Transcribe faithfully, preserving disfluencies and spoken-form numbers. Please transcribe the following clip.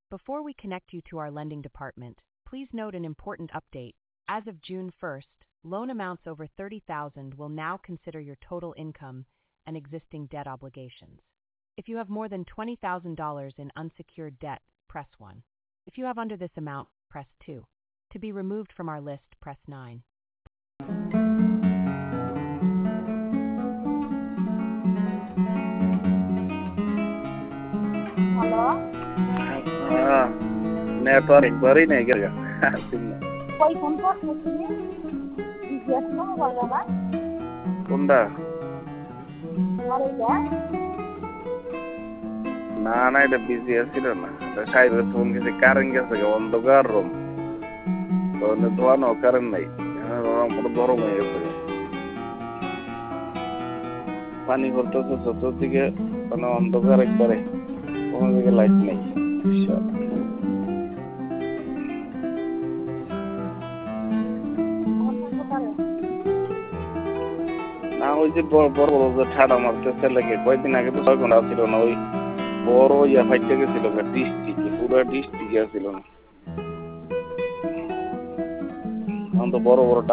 Before we connect you to our lending department, please note an important update. As of June first, loan amounts over thirty thousand dollars will now consider your total income and existing debt obligations. If you have more than twenty thousand dollars in unsecured debt, press one. If you have under this amount, press two. To be removed from our list, press nine. Halo? Ah, network bari नहीं करेगा कोई phone पर पूछिए GS में बोल रहा कुंडा अरे क्या ना ना इधर बिजी है सिर्फ ना तो शायद फोन किसी कारण के सके अंधकार रूम तो न धुआं न कारण नहीं यहाँ बहुत गरम है ये पानी भरते तो सोचो थी कि पना अंधकार एक बारे वहाँ भी लाइट नहीं ना वो जो बोर बोर वो जो ठाड़ा मारते थे लगे कोई दिन आगे तो सब गुना सिलो ना वही बोरो या फाइट के सिलो का डिस्ट्रिक्ट पूरा डिस्ट्रिक्ट या सिलो ना हम तो बोरो बोरो